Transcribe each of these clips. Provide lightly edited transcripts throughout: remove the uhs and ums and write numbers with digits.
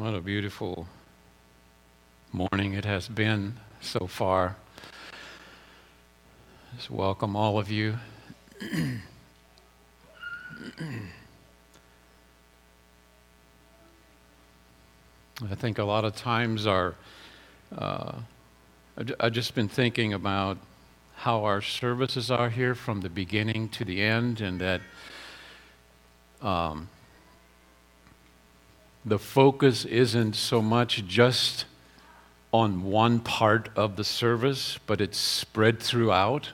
What a beautiful morning it has been so far. Just welcome all of you. I think a lot of times I've just been thinking about how our services are here from the beginning to the end, and that the focus isn't so much just on one part of the service, but it's spread throughout,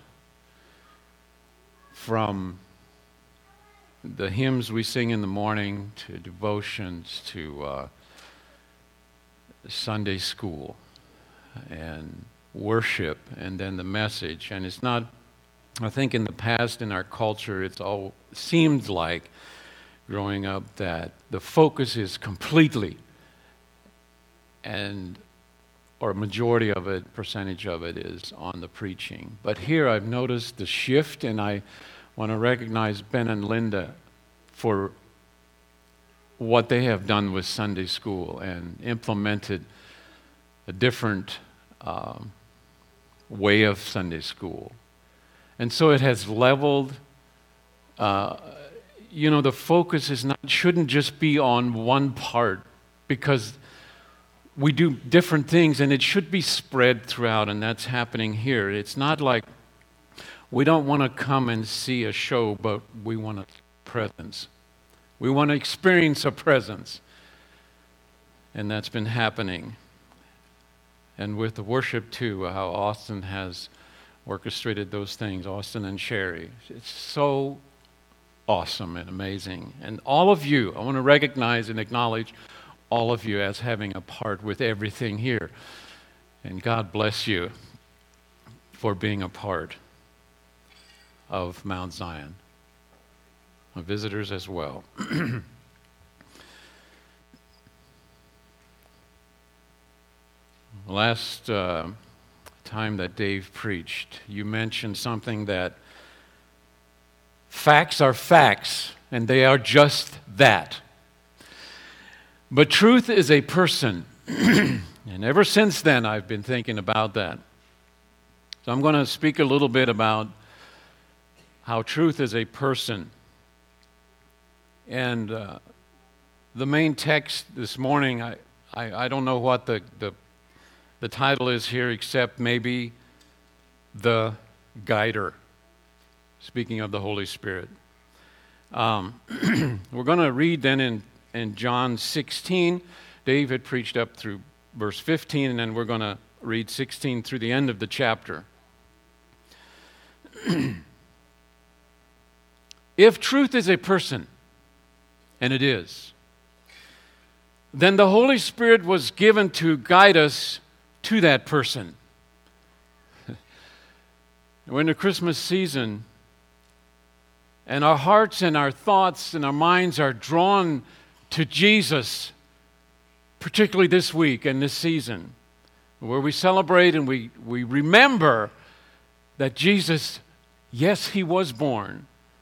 from the hymns we sing in the morning to devotions to Sunday school and worship, and then the message. And it's not, I think in the past in our culture, it's all seemed like growing up that the focus is completely, or a majority of it, percentage of it, is on the preaching. But here I've noticed the shift, and I want to recognize Ben and Linda for what they have done with Sunday school and implemented a different way of Sunday school. And so it has leveled. The focus shouldn't just be on one part, because we do different things, and it should be spread throughout, and that's happening here. It's not like we don't want to come and see a show, but we want a presence. We want to experience a presence, and that's been happening. And with the worship too, how Austin has orchestrated those things, Austin and Sherry. It's so awesome and amazing. And all of you, I want to recognize and acknowledge all of you as having a part with everything here. And God bless you for being a part of Mount Zion. Visitors as well. Last time that Dave preached, you mentioned something that facts are facts, and they are just that. But truth is a person. And ever since then, I've been thinking about that. So I'm going to speak a little bit about how truth is a person. And the main text this morning, I don't know what the title is here, except maybe the guider. Speaking of the Holy Spirit. We're going to read then in John 16. David preached up through verse 15, and then we're going to read 16 through the end of the chapter. If truth is a person, and it is, then the Holy Spirit was given to guide us to that person. We're in the Christmas season, and our hearts and our thoughts and our minds are drawn to Jesus, particularly this week and this season, where we celebrate and we remember that Jesus, yes, He was born.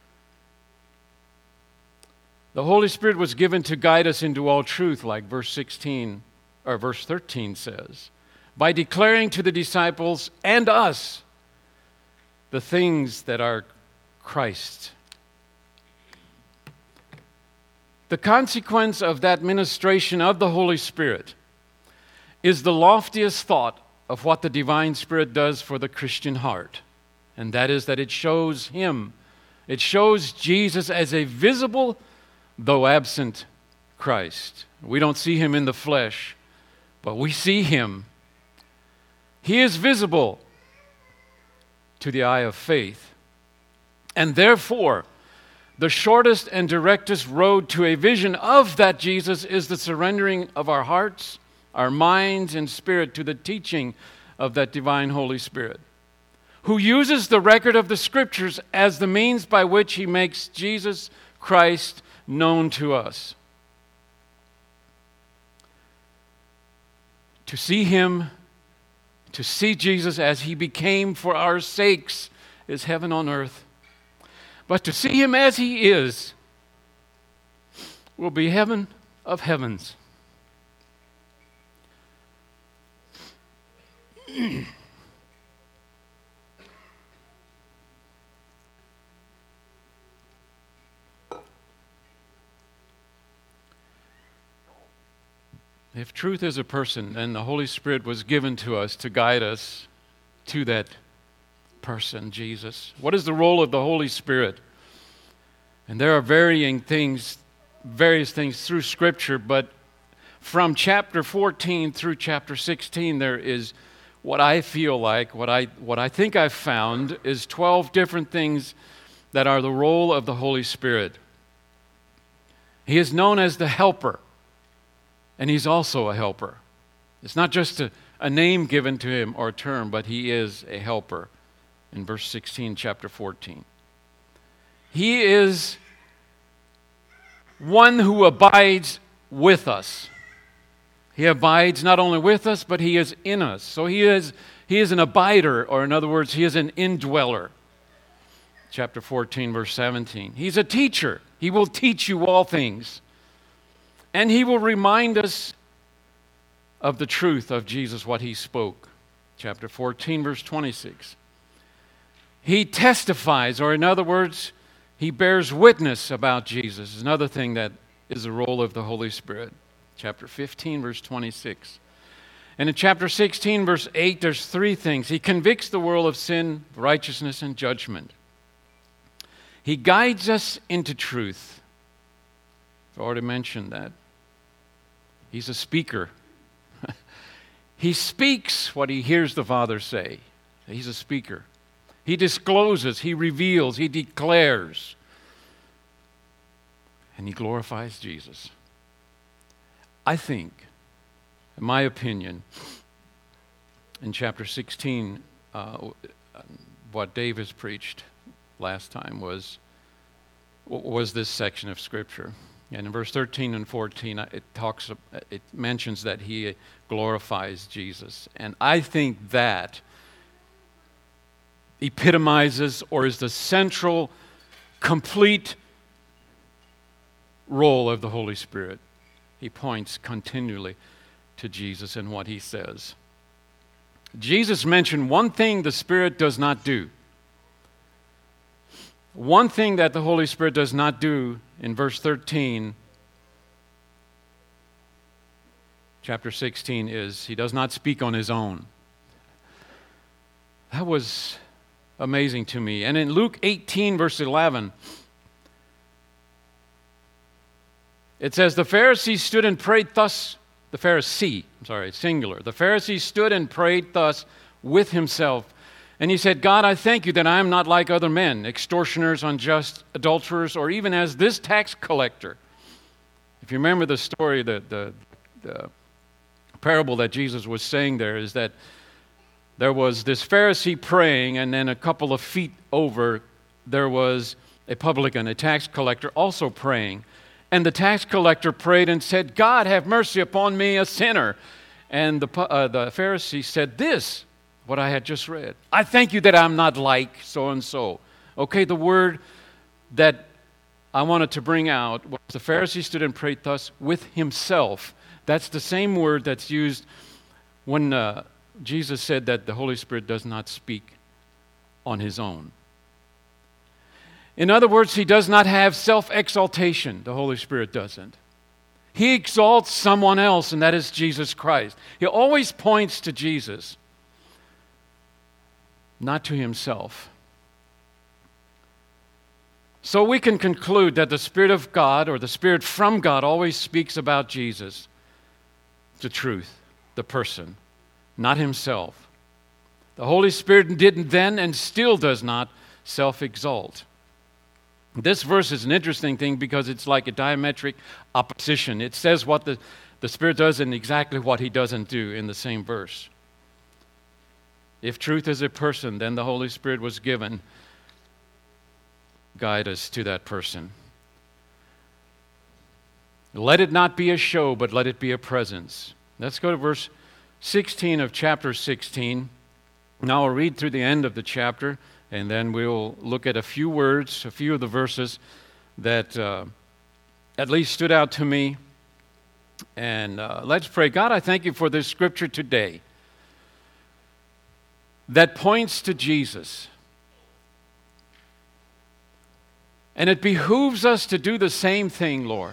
The Holy Spirit was given to guide us into all truth, like verse 13 says, by declaring to the disciples and us the things that are Christ. The consequence of that ministration of the Holy Spirit is the loftiest thought of what the divine Spirit does for the Christian heart. And that is that it shows Him. It shows Jesus as a visible, though absent, Christ. We don't see Him in the flesh, but we see Him. He is visible to the eye of faith. And therefore, the shortest and directest road to a vision of that Jesus is the surrendering of our hearts, our minds, and spirit to the teaching of that divine Holy Spirit, who uses the record of the Scriptures as the means by which He makes Jesus Christ known to us. To see Him, to see Jesus as He became for our sakes, is heaven on earth. But to see Him as He is will be heaven of heavens. If truth is a person, then the Holy Spirit was given to us to guide us to that person, Jesus. What is the role of the Holy Spirit? And there are various things through Scripture, but from chapter 14 through chapter 16, there is what I feel like, what I think I've found is 12 different things that are the role of the Holy Spirit. He is known as the helper, and he's also a helper. It's not just a name given to him or a term, but he is a helper in verse 16, chapter 14. He is one who abides with us. He abides not only with us, but he is in us. So he is an abider, or in other words, he is an indweller. Chapter 14, verse 17. He's a teacher. He will teach you all things. And he will remind us of the truth of Jesus, what he spoke. Chapter 14, verse 26. He testifies, or in other words, he bears witness about Jesus. Is another thing that is the role of the Holy Spirit. Chapter 15, verse 26. And in chapter 16, verse 8, there's three things. He convicts the world of sin, righteousness, and judgment. He guides us into truth. I've already mentioned that. He's a speaker. He speaks what he hears the Father say. He's a speaker. He discloses, he reveals, he declares. And he glorifies Jesus. I think, in my opinion, in chapter 16, what Dave has preached last time was this section of Scripture. And in verse 13 and 14, it mentions that he glorifies Jesus. And I think that epitomizes or is the central, complete role of the Holy Spirit. He points continually to Jesus and what he says. Jesus mentioned one thing the Spirit does not do. One thing that the Holy Spirit does not do in verse 13, chapter 16, is he does not speak on his own. That was amazing to me. And in Luke 18, verse 11, it says, the Pharisee stood and prayed thus, singular. The Pharisee stood and prayed thus with himself. And he said, God, I thank you that I am not like other men, extortioners, unjust, adulterers, or even as this tax collector. If you remember the story, the parable that Jesus was saying there is that there was this Pharisee praying, and then a couple of feet over, there was a publican, a tax collector, also praying. And the tax collector prayed and said, God, have mercy upon me, a sinner. And the Pharisee said this, what I had just read. I thank you that I'm not like so-and-so. Okay, the word that I wanted to bring out was the Pharisee stood and prayed thus with himself. That's the same word that's used when Jesus said that the Holy Spirit does not speak on his own. In other words, he does not have self-exaltation. The Holy Spirit doesn't. He exalts someone else, and that is Jesus Christ. He always points to Jesus, not to himself. So we can conclude that the Spirit of God, or the Spirit from God, always speaks about Jesus, the truth, the person, not himself. The Holy Spirit didn't then and still does not self-exalt. This verse is an interesting thing because it's like a diametric opposition. It says what the Spirit does and exactly what he doesn't do in the same verse. If truth is a person, then the Holy Spirit was given. Guide us to that person. Let it not be a show, but let it be a presence. Let's go to verse 16 of chapter 16. Now I'll read through the end of the chapter, and then we'll look at a few words, a few of the verses that at least stood out to me. And let's pray. God, I thank you for this scripture today. that points to Jesus. And it behooves us to do the same thing, Lord.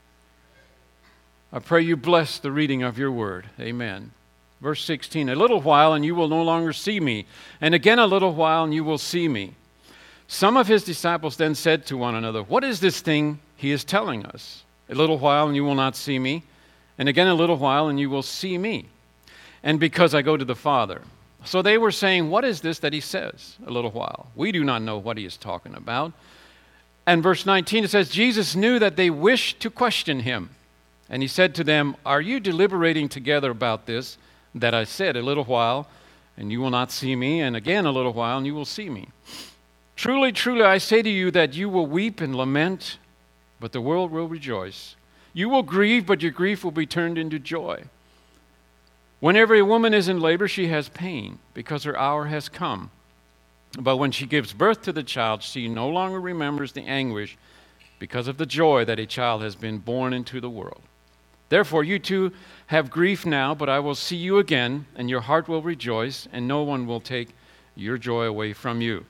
I pray you bless the reading of your word. Amen. Verse 16, a little while and you will no longer see me, and again a little while and you will see me. Some of his disciples then said to one another, what is this thing he is telling us? A little while and you will not see me, and again a little while and you will see me, and because I go to the Father. So they were saying, what is this that he says, a little while? We do not know what he is talking about. And verse 19, it says, Jesus knew that they wished to question him. And he said to them, are you deliberating together about this, that I said, a little while, and you will not see me, and again a little while, and you will see me? Truly, truly, I say to you that you will weep and lament, but the world will rejoice. You will grieve, but your grief will be turned into joy. Whenever a woman is in labor, she has pain, because her hour has come. But when she gives birth to the child, she no longer remembers the anguish because of the joy that a child has been born into the world. Therefore, you too have grief now, but I will see you again, and your heart will rejoice, and no one will take your joy away from you.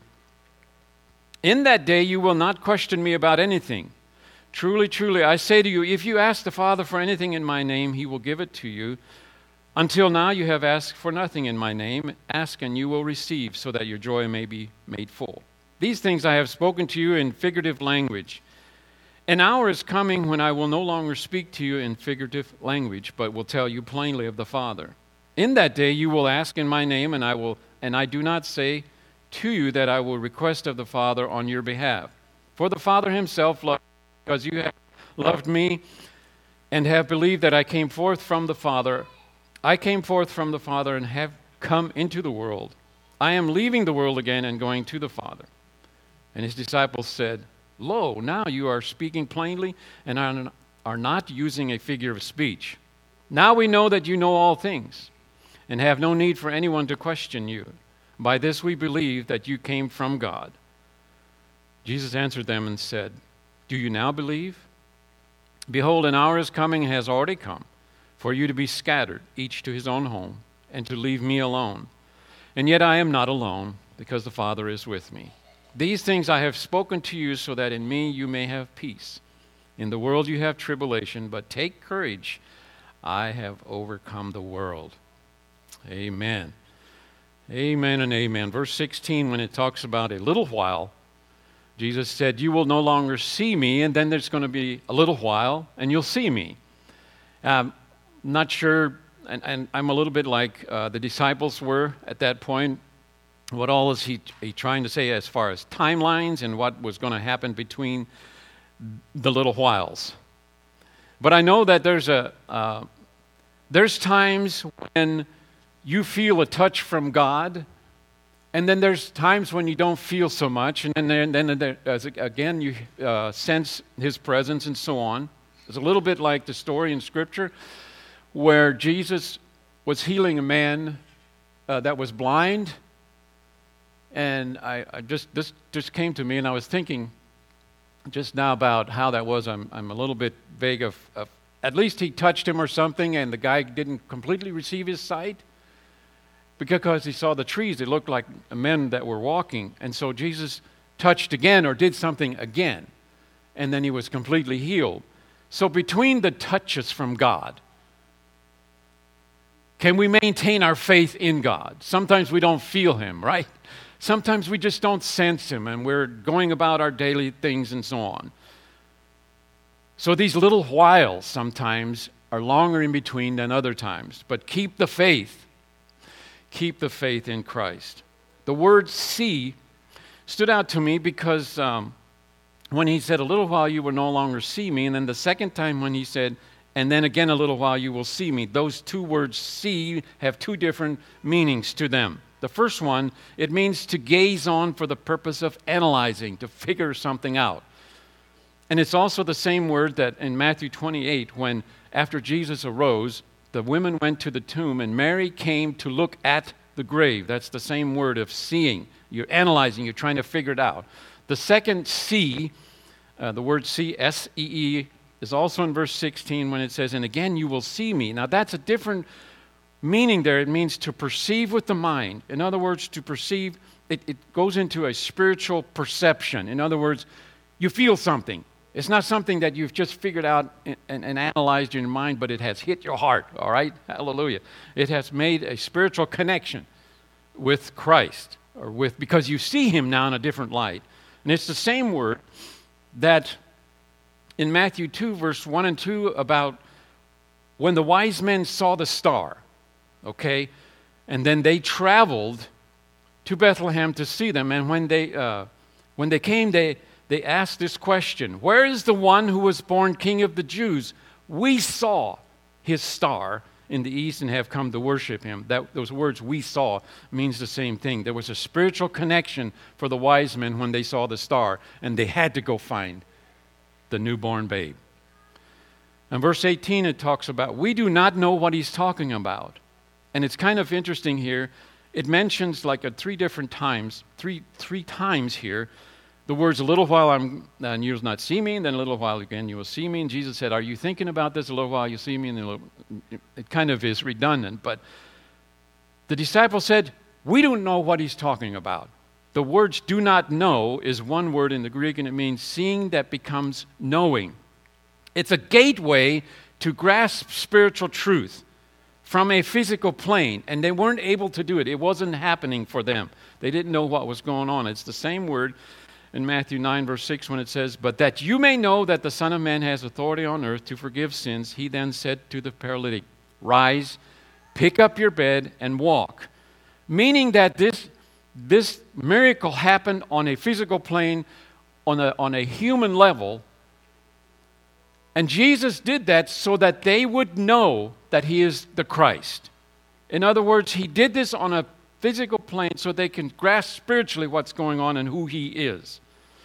In that day you will not question me about anything. Truly, truly, I say to you, if you ask the Father for anything in my name, he will give it to you. Until now you have asked for nothing in my name. Ask and you will receive, so that your joy may be made full. These things I have spoken to you in figurative language. An hour is coming when I will no longer speak to you in figurative language, but will tell you plainly of the Father. In that day you will ask in my name, and I do not say to you that I will request of the Father on your behalf. For the Father himself loved you, because you have loved me and have believed that I came forth from the Father. I came forth from the Father and have come into the world. I am leaving the world again and going to the Father. And his disciples said, lo, now you are speaking plainly and are not using a figure of speech. Now we know that you know all things and have no need for anyone to question you. By this we believe that you came from God. Jesus answered them and said, do you now believe? Behold, an hour is coming and has already come, for you to be scattered, each to his own home, and to leave me alone. And yet I am not alone, because the Father is with me. These things I have spoken to you, so that in me you may have peace. In the world you have tribulation, but take courage. I have overcome the world. Amen. Amen and amen. Verse 16, when it talks about a little while, Jesus said, you will no longer see me, and then there's going to be a little while, and you'll see me. Not sure, and I'm a little bit like the disciples were at that point. What all is he trying to say as far as timelines and what was going to happen between the little whiles? But I know that there's times when you feel a touch from God, and then there's times when you don't feel so much, and then again you sense his presence and so on. It's a little bit like the story in Scripture where Jesus was healing a man that was blind, and this just came to me, and I was thinking just now about how that was. I'm a little bit vague of at least he touched him or something, and the guy didn't completely receive his sight because he saw the trees. It looked like men that were walking, and so Jesus touched again or did something again, and then he was completely healed. So between the touches from God, can we maintain our faith in God? Sometimes we don't feel him, right? Sometimes we just don't sense him, and we're going about our daily things and so on. So these little whiles sometimes are longer in between than other times. But keep the faith. Keep the faith in Christ. The word see stood out to me because when he said, a little while you will no longer see me, and then the second time when he said, and then again a little while you will see me, those two words see have two different meanings to them. The first one, it means to gaze on for the purpose of analyzing, to figure something out. And it's also the same word that in Matthew 28, when after Jesus arose, the women went to the tomb and Mary came to look at the grave. That's the same word of seeing. You're analyzing, you're trying to figure it out. The second see, the word see, S-E-E, is also in verse 16 when it says, and again you will see me. Now that's a different meaning there, it means to perceive with the mind. In other words, to perceive, it goes into a spiritual perception. In other words, you feel something. It's not something that you've just figured out and analyzed in your mind, but it has hit your heart, all right? Hallelujah. It has made a spiritual connection with Christ, because you see him now in a different light. And it's the same word that in Matthew 2, verse 1 and 2, about when the wise men saw the star, okay? And then they traveled to Bethlehem to see them. And when they came, they asked this question: where is the one who was born King of the Jews? We saw his star in the east and have come to worship him. Those words, "we saw," means the same thing. There was a spiritual connection for the wise men when they saw the star, and they had to go find the newborn babe. In verse 18, it talks about, we do not know what he's talking about. And it's kind of interesting here. It mentions like at three different times, three times here, the words, "a little while and you will not see me, and then a little while again you will see me." And Jesus said, "Are you thinking about this? A little while you see me, and then it kind of is redundant." But the disciples said, we don't know what he's talking about. The words "do not know" is one word in the Greek, and it means seeing that becomes knowing. It's a gateway to grasp spiritual truth from a physical plane, and they weren't able to do it. It wasn't happening for them. They didn't know what was going on. It's the same word in Matthew 9, verse 6, when it says, "But that you may know that the Son of Man has authority on earth to forgive sins, he then said to the paralytic, 'Rise, pick up your bed, and walk.'" Meaning that this miracle happened on a physical plane, on a human level. And Jesus did that so that they would know that he is the Christ. In other words, he did this on a physical plane so they can grasp spiritually what's going on and who he is.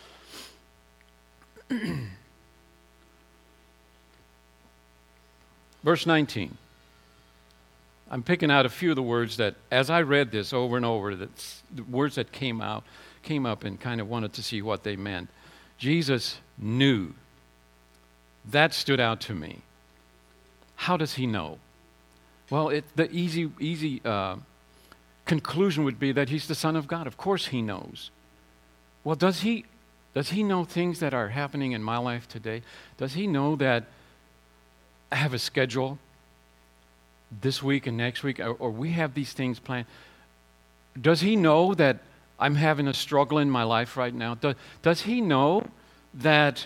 Verse 19. I'm picking out a few of the words that, as I read this over and over, the words that came up and kind of wanted to see what they meant. Jesus knew. That stood out to me. How does he know? Well, the easy conclusion would be that he's the Son of God. Of course he knows. Well, does he know things that are happening in my life today? Does he know that I have a schedule this week and next week, or we have these things planned? Does he know that I'm having a struggle in my life right now? Does he know that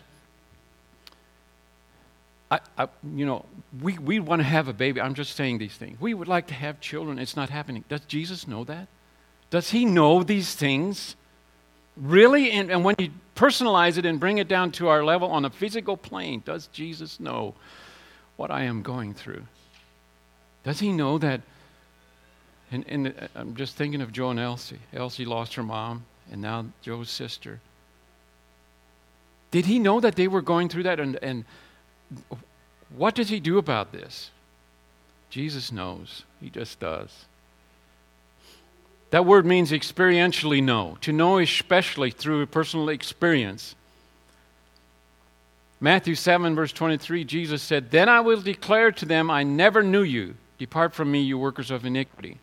we want to have a baby? I'm just saying these things. We would like to have children. It's not happening. Does Jesus know that? Does he know these things? Really? And when you personalize it and bring it down to our level on a physical plane, does Jesus know what I am going through? Does he know that? And I'm just thinking of Joe and Elsie. Elsie lost her mom, and now Joe's sister. Did he know that they were going through that? And what does he do about this? Jesus knows. He just does. That word means experientially know, to know especially through a personal experience. Matthew 7, verse 23, Jesus said, "Then I will declare to them, I never knew you. Depart from me, you workers of iniquity."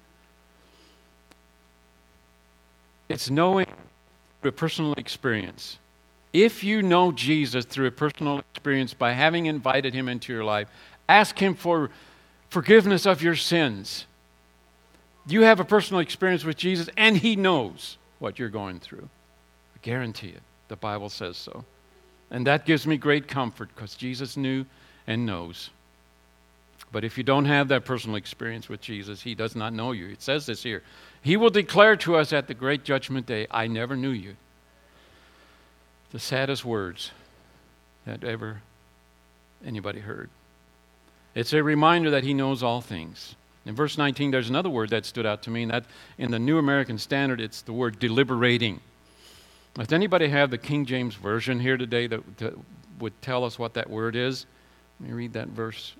It's knowing through a personal experience. If you know Jesus through a personal experience by having invited him into your life, ask him for forgiveness of your sins. You have a personal experience with Jesus, and he knows what you're going through. I guarantee it. The Bible says so. And that gives me great comfort because Jesus knew and knows. But if you don't have that personal experience with Jesus, he does not know you. It says this here. He will declare to us at the great judgment day, "I never knew you." The saddest words that ever anybody heard. It's a reminder that he knows all things. In verse 19, there's another word that stood out to me, and that in the New American Standard, it's the word deliberating. Does anybody have the King James Version here today that would tell us what that word is? Let me read that verse.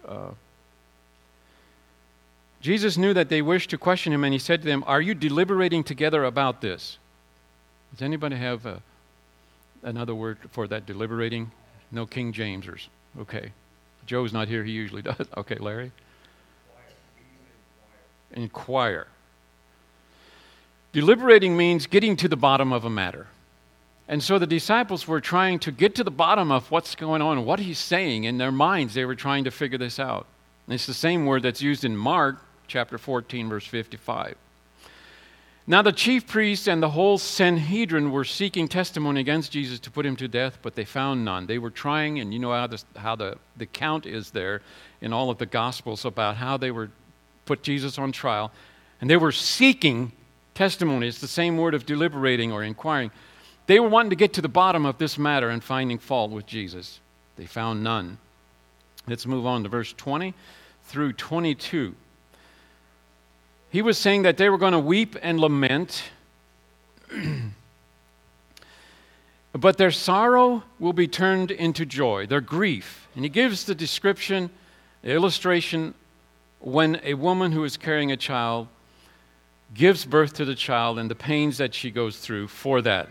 Jesus knew that they wished to question him, and he said to them, "Are you deliberating together about this?" Does anybody have another word for that, deliberating? No King Jamesers. Okay. Joe's not here. He usually does. Okay, Larry? inquire. Deliberating means getting to the bottom of a matter. And so the disciples were trying to get to the bottom of what's going on, what he's saying. In their minds, they were trying to figure this out. And it's the same word that's used in Mark chapter 14, verse 55. Now the chief priests and the whole Sanhedrin were seeking testimony against Jesus to put him to death, but they found none. They were trying, and you know how the count is there in all of the Gospels about how they were put Jesus on trial. And they were seeking testimony. It's the same word of deliberating or inquiring. They were wanting to get to the bottom of this matter and finding fault with Jesus. They found none. Let's move on to verse 20 through 22. He was saying that they were going to weep and lament, but their sorrow will be turned into joy, their grief. And he gives the description, the illustration, when a woman who is carrying a child gives birth to the child and the pains that she goes through for that.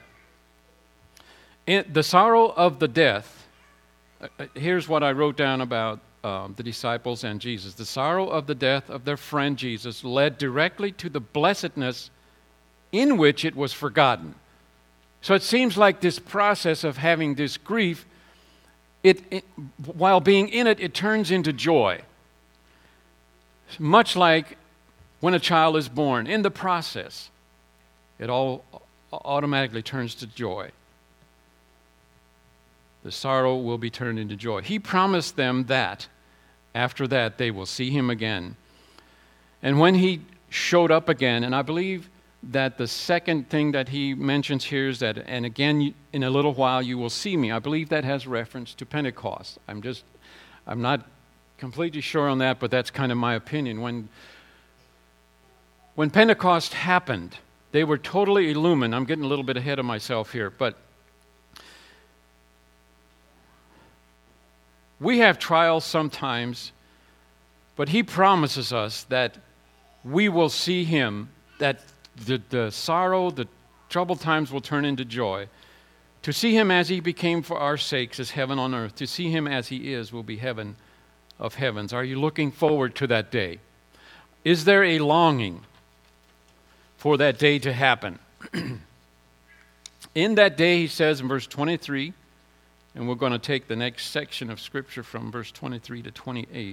The sorrow of the death, here's what I wrote down about the disciples and Jesus. The sorrow of the death of their friend Jesus led directly to the blessedness in which it was forgotten. So it seems like this process of having this grief, while being in it, it turns into joy. Much like when a child is born, in the process, it all automatically turns to joy. The sorrow will be turned into joy. He promised them that after that they will see him again. And when he showed up again, and I believe that the second thing that he mentions here is that, and again, in a little while you will see me. I believe that has reference to Pentecost. I'm not completely sure on that, but that's kind of my opinion. When Pentecost happened, they were totally illumined. I'm getting a little bit ahead of myself here, but we have trials sometimes, but he promises us that we will see him, that the sorrow, the troubled times will turn into joy. To see him as he became for our sakes is heaven on earth. To see him as he is will be heaven of heavens. Are you looking forward to that day? Is there a longing for that day to happen? In that day, he says in verse 23, and we're going to take the next section of Scripture from verse 23 to 28.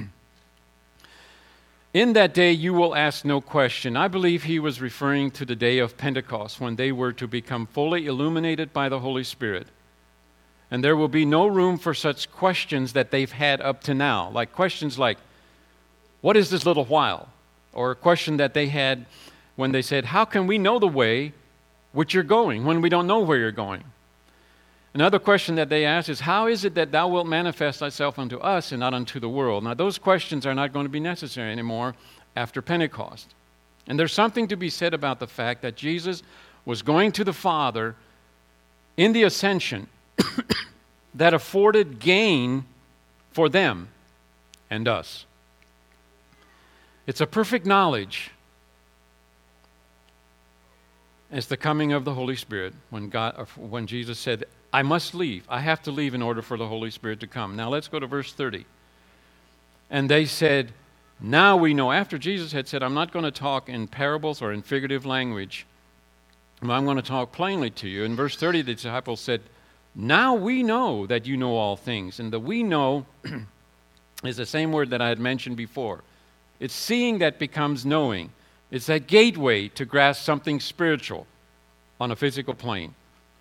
In that day you will ask no question. I believe he was referring to the day of Pentecost, when they were to become fully illuminated by the Holy Spirit. And there will be no room for such questions that they've had up to now. Like questions like, what is this little while? Or a question that they had when they said, how can we know the way which you're going when we don't know where you're going? Another question that they ask is, how is it that thou wilt manifest thyself unto us and not unto the world? Now, those questions are not going to be necessary anymore after Pentecost. And there's something to be said about the fact that Jesus was going to the Father in the ascension that afforded gain for them and us. It's a perfect knowledge. It's the coming of the Holy Spirit when Jesus said, I must leave. I have to leave in order for the Holy Spirit to come. Now let's go to verse 30. And they said, now we know. After Jesus had said, I'm not going to talk in parables or in figurative language. I'm going to talk plainly to you. In verse 30, the disciples said, now we know that you know all things. And the we know is the same word that I had mentioned before. It's seeing that becomes knowing. It's that gateway to grasp something spiritual on a physical plane.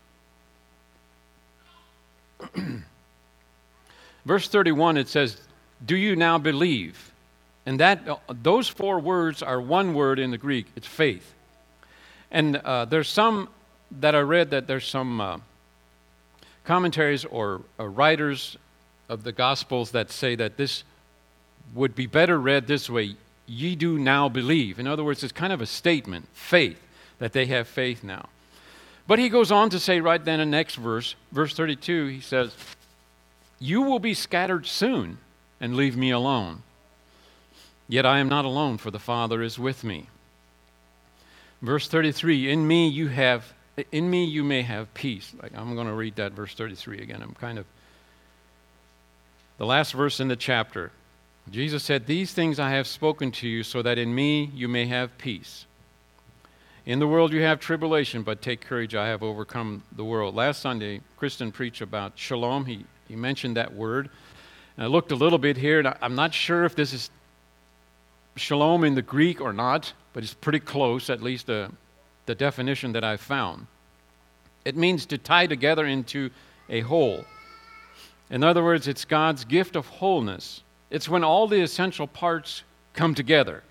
Verse 31, it says, do you now believe? And those four words are one word in the Greek. It's faith. And there's some that I read that there's some commentaries or writers of the Gospels that say that this would be better read this way, ye do now believe. In other words, it's kind of a statement, faith, that they have faith now. But he goes on to say right then in the next verse, verse 32, he says, you will be scattered soon and leave me alone. Yet I am not alone, for the Father is with me. Verse 33, in me you may have peace. I'm going to read that verse 33 again. The last verse in the chapter. Jesus said, "These things I have spoken to you so that in me you may have peace. In the world you have tribulation, but take courage, I have overcome the world." Last Sunday, Kristen preached about shalom. He mentioned that word. And I looked a little bit here, and I'm not sure if this is shalom in the Greek or not, but it's pretty close, at least the definition that I found. It means to tie together into a whole. In other words, it's God's gift of wholeness. It's when all the essential parts come together.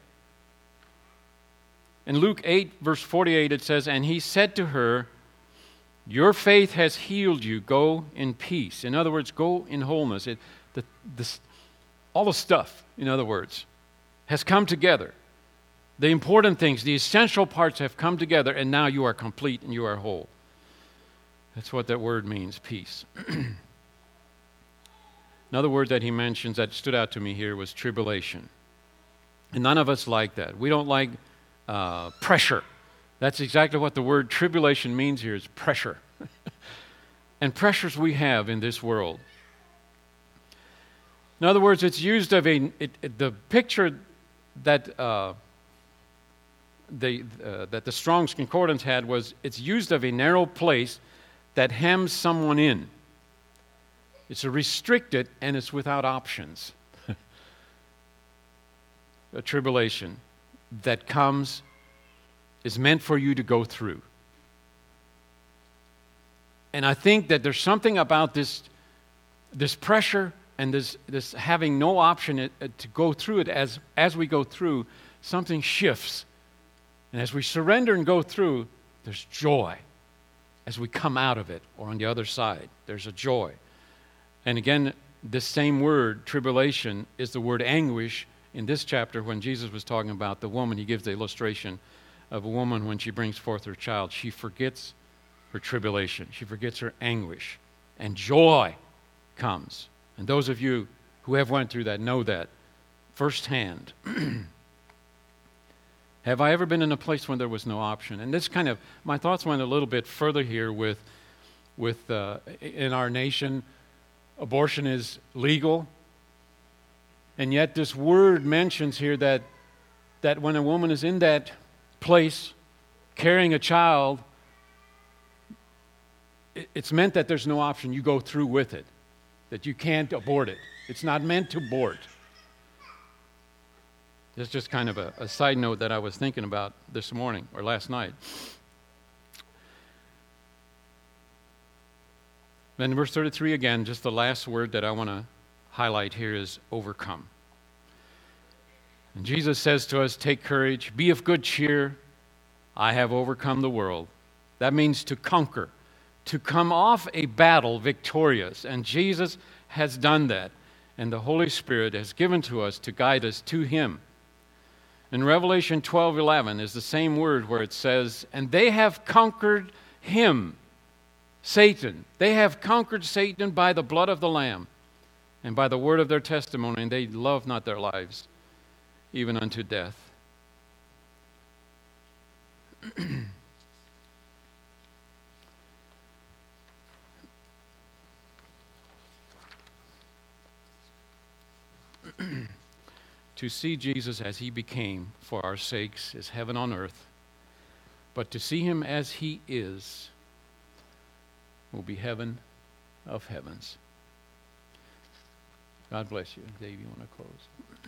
In Luke 8, verse 48, it says, "And he said to her, 'Your faith has healed you. Go in peace.'" In other words, go in wholeness. All the stuff, in other words, has come together. The important things, the essential parts have come together, and now you are complete and you are whole. That's what that word means, peace. Another word that he mentions that stood out to me here was tribulation. And none of us like that. We don't like pressure. That's exactly what the word tribulation means here, is pressure. And pressures we have in this world. In other words, it's used of the picture that that the Strong's Concordance had was, it's used of a narrow place that hems someone in. It's a restricted and it's without options. A tribulation that comes is meant for you to go through. And I think that there's something about this pressure and this having no option to go through it. As we go through, something shifts. And as we surrender and go through, there's joy. As we come out of it, or on the other side, there's a joy. And again, this same word, tribulation, is the word anguish in this chapter when Jesus was talking about the woman. He gives the illustration of a woman when she brings forth her child. She forgets her tribulation. She forgets her anguish. And joy comes. And those of you who have went through that know that firsthand. Have I ever been in a place when there was no option? And this kind of, my thoughts went a little bit further here with in our nation, abortion is legal. And yet this word mentions here that when a woman is in that place carrying a child, it's meant that there's no option. You go through with it, that you can't abort it. It's not meant to abort. It's just kind of a side note that I was thinking about this morning or last night. Then verse 33 again, just the last word that I want to highlight here is overcome. And Jesus says to us, "Take courage, be of good cheer. I have overcome the world." That means to conquer, to come off a battle victorious. And Jesus has done that. And the Holy Spirit has given to us to guide us to Him. In Revelation 12:11 is the same word where it says, "And they have conquered him," Satan. They have conquered Satan by the blood of the Lamb and by the word of their testimony, and they love not their lives, even unto death. To see Jesus as He became for our sakes is heaven on earth, but to see Him as He is will be heaven of heavens. God bless you. Dave, you want to close?